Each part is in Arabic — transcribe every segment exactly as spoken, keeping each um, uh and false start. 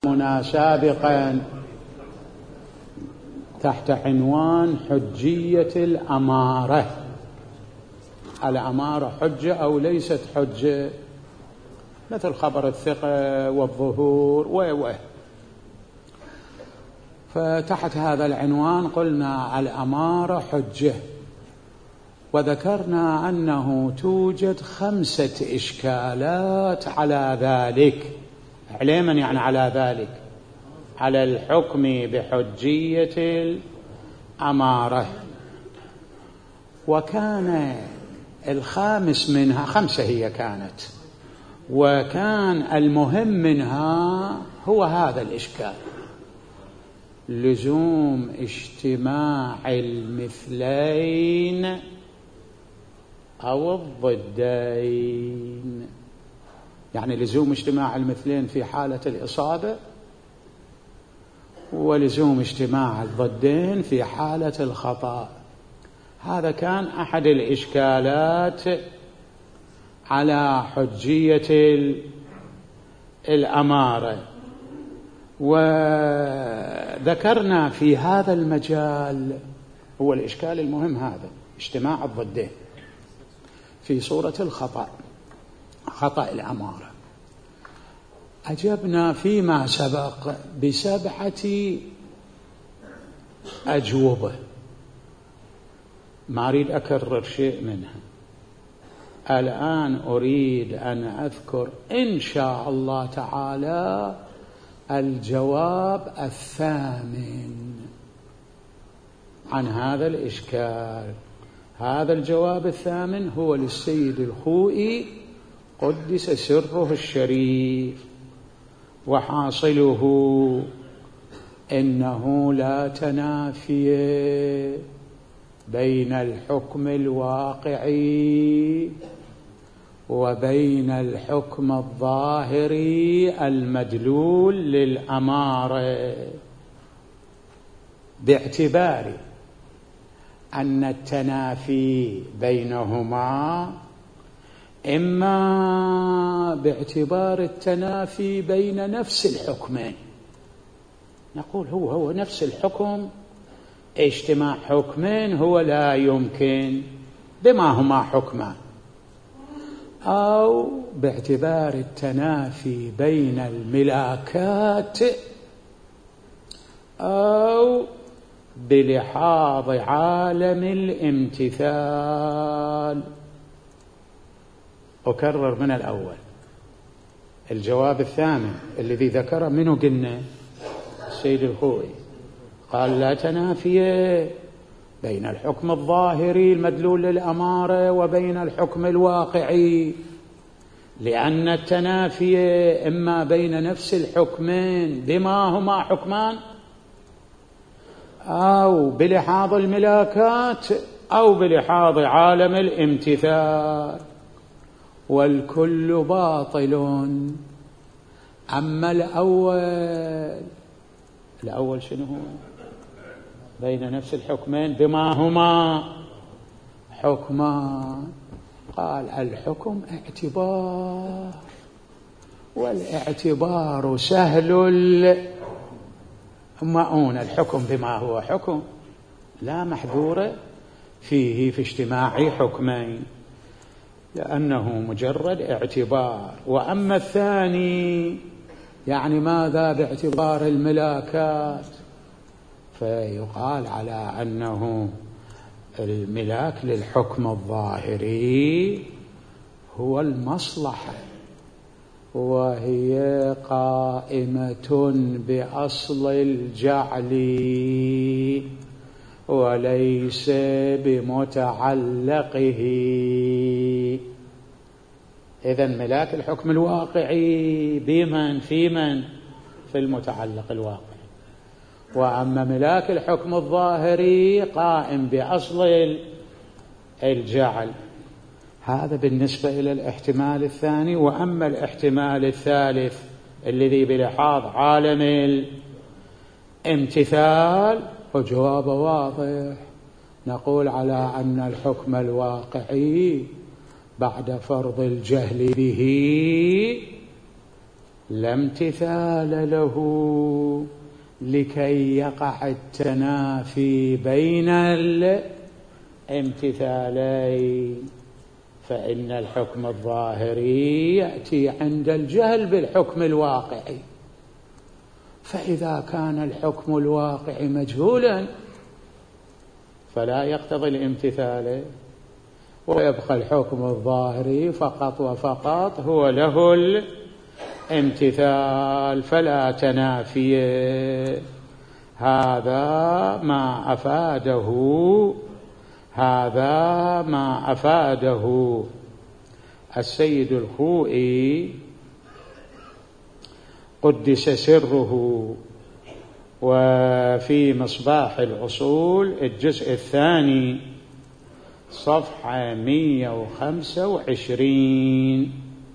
منا سابقا تحت عنوان حجية الأمارة. الأمارة حجة أو ليست حجة، مثل خبر الثقة والظهور و و فتحت هذا العنوان قلنا الأمارة حجة، وذكرنا أنه توجد خمسة إشكالات على ذلك. على من يعني على ذلك؟ على الحكم بحجية الأمارة. وكان الخامس منها، خمسة هي كانت، وكان المهم منها هو هذا الإشكال: لزوم اجتماع المثلين أو الضدين. يعني لزوم اجتماع المثلين في حالة الإصابة، ولزوم اجتماع الضدين في حالة الخطأ. هذا كان أحد الإشكالات على حجية الأمارة. وذكرنا في هذا المجال هو الإشكال المهم هذا، اجتماع الضدين في صورة الخطأ، خطأ الأمارة. أجبنا فيما سبق بسبعة أجوبة، ما أريد أكرر شيء منها. الآن أريد أن أذكر إن شاء الله تعالى الجواب الثامن عن هذا الإشكال. هذا الجواب الثامن هو للسيد الخوئي قدس سره الشريف، وحاصله إنه لا تنافي بين الحكم الواقعي وبين الحكم الظاهري المدلول للأمارة، باعتبار أن التنافي بينهما إما باعتبار التنافي بين نفس الحكمين، نقول هو هو نفس الحكم، اجتماع حكمين هو لا يمكن بما هما حكمان، أو باعتبار التنافي بين الملاكات، أو بلحاظ عالم الامتثال. أكرر من الأول، الجواب الثامن الذي ذكر منه قلنا السيد الخوئي قال لا تنافي بين الحكم الظاهري المدلول للأمارة وبين الحكم الواقعي، لأن التنافي إما بين نفس الحكمين بما هما حكمان، أو بلحاظ الملاكات، أو بلحاظ عالم الامتثال، والكل باطل. أما الأول، الأول شنو هو؟ بين نفس الحكمين بما هما حكمان. قال الحكم اعتبار، والاعتبار سهل المؤون. الحكم بما هو حكم لا محذور فيه في اجتماع حكمين، لأنه مجرد اعتبار. وأما الثاني يعني ماذا؟ باعتبار الملاكات، فيقال على أنه الملاك للحكم الظاهري هو المصلحة، وهي قائمة بأصل الجعل وليس بمتعلقه. إذن ملاك الحكم الواقعي بمن؟ في من؟ في المتعلق الواقعي. وأما ملاك الحكم الظاهري قائم بأصل الجعل. هذا بالنسبة إلى الاحتمال الثاني. وأما الاحتمال الثالث الذي بلحاظ عالم الامتثال فجواب واضح، نقول على أن الحكم الواقعي بعد فرض الجهل به لا امتثال له لكي يقع التنافي بين الامتثالين، فإن الحكم الظاهري يأتي عند الجهل بالحكم الواقعي، فإذا كان الحكم الواقعي مجهولا فلا يقتضي الامتثال، ويبقى الحكم الظاهري فقط وفقط هو له الامتثال، فلا تنافي. هذا ما أفاده هذا ما أفاده السيد الخوئي قدس سره، وفي مصباح الأصول الجزء الثاني صفحة مئة وخمسة وعشرين.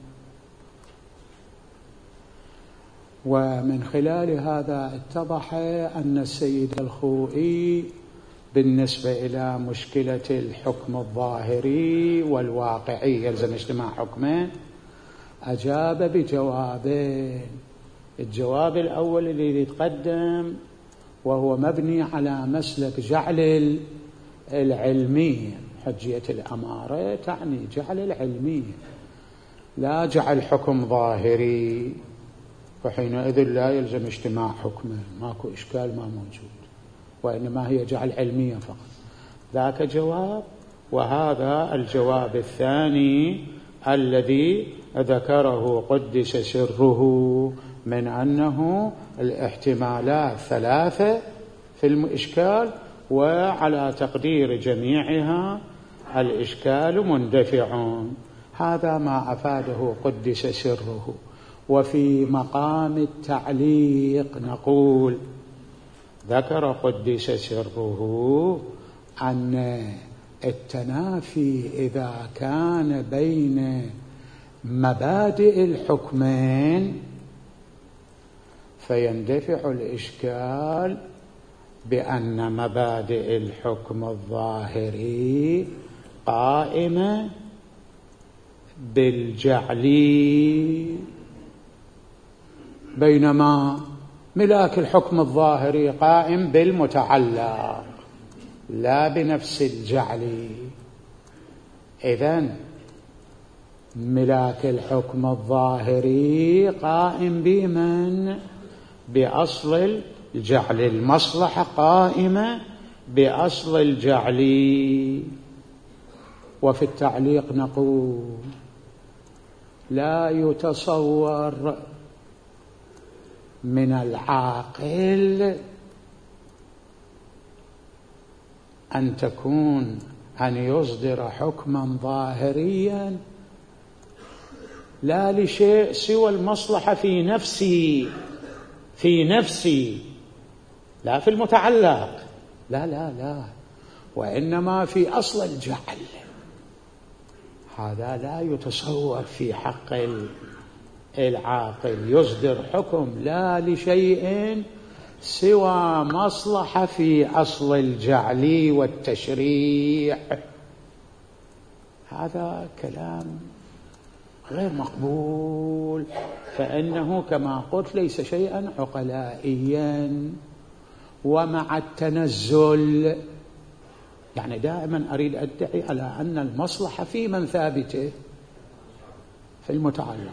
ومن خلال هذا اتضح أن السيد الخوئي بالنسبة إلى مشكلة الحكم الظاهري والواقعي يلزم اجتماع حكمين أجاب بجوابين. الجواب الأول الذي يتقدم وهو مبني على مسلك جعل العلمية، حجية الأمارة تعني جعل العلمية لا جعل حكم ظاهري، فحينئذ لا يلزم اجتماع حكمين، ماكو إشكال ما موجود، وإنما هي جعل علمية فقط. ذاك جواب. وهذا الجواب الثاني الذي ذكره قدس سره من أنه الاحتمالات ثلاثة في الإشكال، وعلى تقدير جميعها الإشكال مندفع. هذا ما أفاده قدس سره. وفي مقام التعليق نقول ذكر قدس سره أن التنافي إذا كان بين مبادئ الحكمين فيندفع الإشكال بأن مبادئ الحكم الظاهري قائمة بالجعل، بينما ملاك الحكم الظاهري قائم بالمتعلق لا بنفس الجعل. إذن ملاك الحكم الظاهري قائم بمن؟ بأصل الجعل، المصلحة قائمة بأصل الجعل. وفي التعليق نقول لا يتصور من العاقل أن تكون أن يصدر حكما ظاهريا لا لشيء سوى المصلحة في نفسي في نفسي لا في المتعلق، لا لا لا وإنما في أصل الجعل. هذا لا يتصور في حق العاقل، يصدر حكم لا لشيء سوى مصلحة في أصل الجعل والتشريع. هذا كلام غير مقبول، فإنه كما قلت ليس شيئا عقلائيا. ومع التنزل، يعني دائما أريد أدعي على أن المصلحة في من ثابته في المتعلق،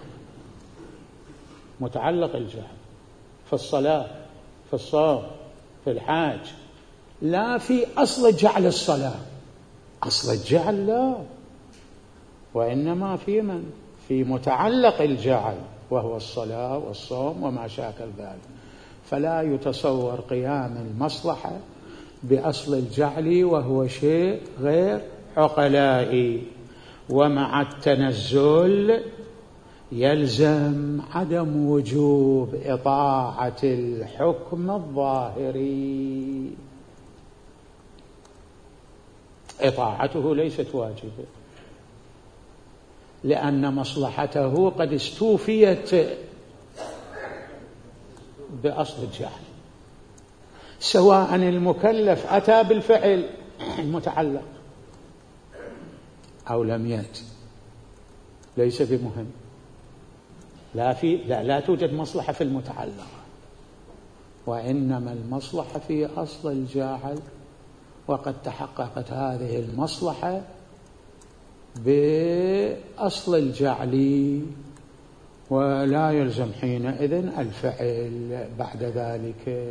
متعلق الجعل في الصلاة في الصوم في الحاج، لا في أصل جعل الصلاة، أصل الجعل لا، وإنما في من؟ في متعلق الجعل وهو الصلاة والصوم وما شاكل ذلك. فلا يتصور قيام المصلحة بأصل الجعل وهو شيء غير عقلائي. ومع التنزل يلزم عدم وجوب إطاعة الحكم الظاهري، إطاعته ليست واجبة، لأن مصلحته قد استوفيت بأصل الجهل، سواء المكلف أتى بالفعل المتعلق أو لم يأتي، ليس بمهم، لا, في لا, لا توجد مصلحة في المتعلق، وإنما المصلحة في أصل الجاعل، وقد تحققت هذه المصلحة بأصل الجعل، ولا يلزم حينئذ الفعل بعد ذلك.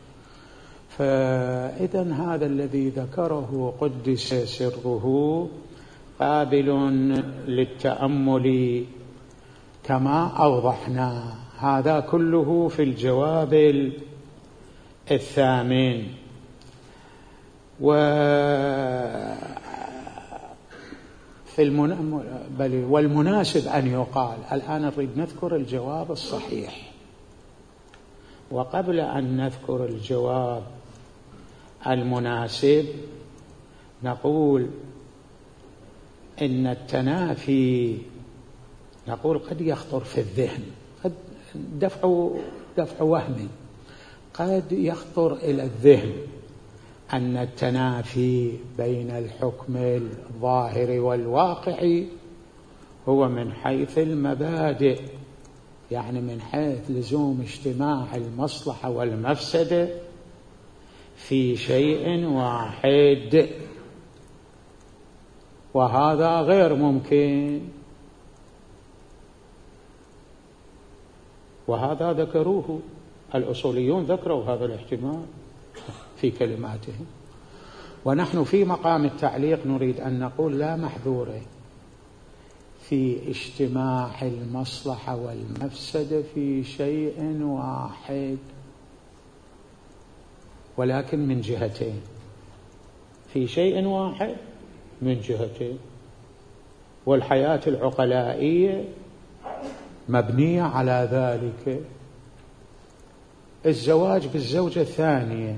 فإذا هذا الذي ذكره قدس سره قابل للتأمل كما أوضحنا. هذا كله في الجواب الثامن. وفي المن... بل والمناسب أن يقال، الآن نريد نذكر الجواب الصحيح، وقبل أن نذكر الجواب المناسب نقول إن التنافي نقول قد يخطر في الذهن، قد دفع دفع وهم، قد يخطر إلى الذهن أن التنافي بين الحكم الظاهر والواقع هو من حيث المبادئ، يعني من حيث لزوم اجتماع المصلحة والمفسدة في شيء واحد، وهذا غير ممكن. وهذا ذكروه الأصوليون، ذكروا هذا الاحتمال في كلماتهم. ونحن في مقام التعليق نريد أن نقول لا محذور في اجتماع المصلحة والمفسدة في شيء واحد، ولكن من جهتين، في شيء واحد من جهتين. والحياة العقلائية مبنية على ذلك. الزواج بالزوجة الثانية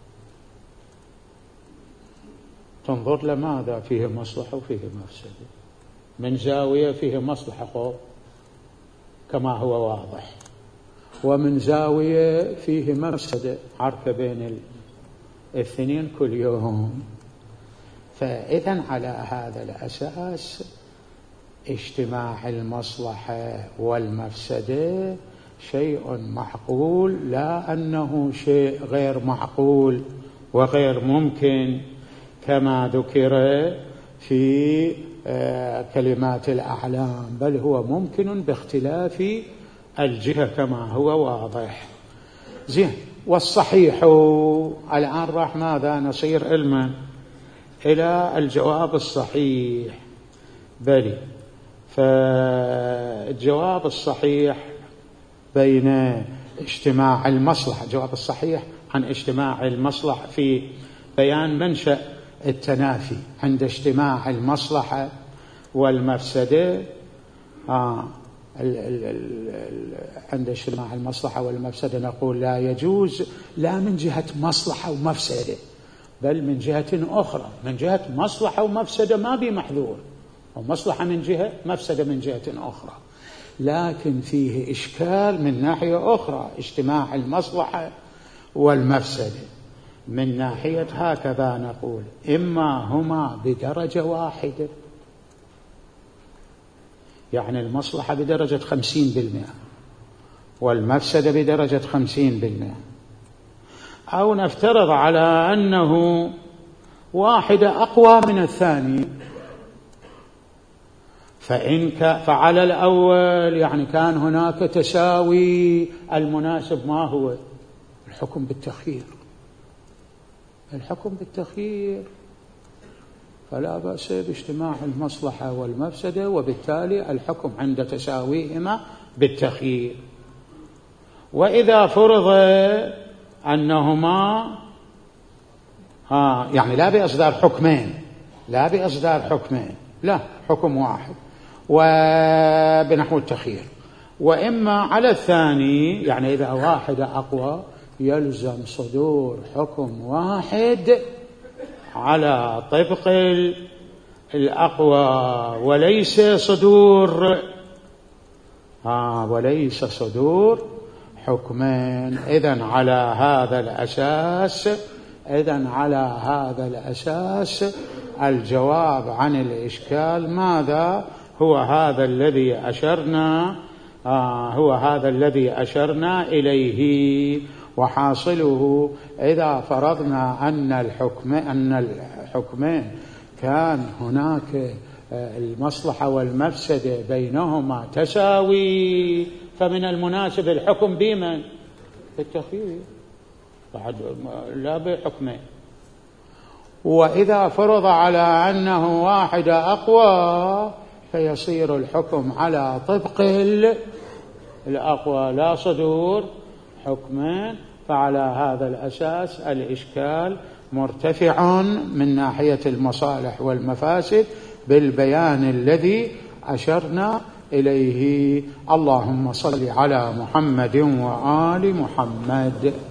تنظر لماذا؟ فيه مصلحة وفيه مفسدة. من زاوية فيه مصلحة خوف كما هو واضح، ومن زاوية فيه مفسدة عركة بين الاثنين كل يوم. فإذا على هذا الأساس اجتماع المصلحة والمفسدة شيء معقول، لا أنه شيء غير معقول وغير ممكن كما ذكر في كلمات الأعلام، بل هو ممكن باختلاف الجهة كما هو واضح. زين. والصحيح الآن راح ماذا نصير علما إلى الجواب الصحيح. بلي، فالجواب الصحيح بين اجتماع المصلحة، الجواب الصحيح عن اجتماع المصلحة في بيان منشأ التنافي عند اجتماع المصلحة والمفسدة. آه ال ال ال عند اجتماع المصلحة والمفسدة نقول لا يجوز، لا من جهة مصلحة ومفسدة، بل من جهة أخرى. من جهة مصلحة ومفسدة ما بي محذور، ومصلحة من جهة، مفسدة من جهة أخرى، لكن فيه إشكال من ناحية أخرى. اجتماع المصلحة والمفسدة من ناحية هكذا نقول: إما هما بدرجة واحدة، يعني المصلحة بدرجة خمسين بالمئة والمفسدة بدرجة خمسين بالمئة، أو نفترض على أنه واحدة أقوى من الثاني، فإن فعلى الأول يعني كان هناك تساوي، المناسب ما هو؟ الحكم بالتخيير، الحكم بالتخيير، فلا بأس باجتماع المصلحة والمفسدة، وبالتالي الحكم عند تساويهما بالتخيير. وإذا فرض أنهما ها يعني لا بإصدار حكمين، لا بإصدار حكمين، لا حكم واحد وبنحو التخيير، وإما على الثاني، يعني إذا واحدة أقوى يلزم صدور حكم واحد على طبق الأقوى، وليس صدور آه وليس صدور حكمين. إذن على هذا الأساس إذن على هذا الأساس الجواب عن الإشكال ماذا؟ هو هذا الذي أشرنا آه هو هذا الذي أشرنا إليه. وحاصله إذا فرضنا أن الحكم أن الحكمين كان هناك المصلحة والمفسدة بينهما تساوي، فمن المناسب الحكم بمن؟ بالتخيير، بعد لا بحكمين. وإذا فرض على أنه واحد أقوى فيصير الحكم على طبق الأقوى لا صدور حكمين. فعلى هذا الأساس الإشكال مرتفع من ناحية المصالح والمفاسد بالبيان الذي أشرنا إليه. اللهم صل على محمد وآل محمد.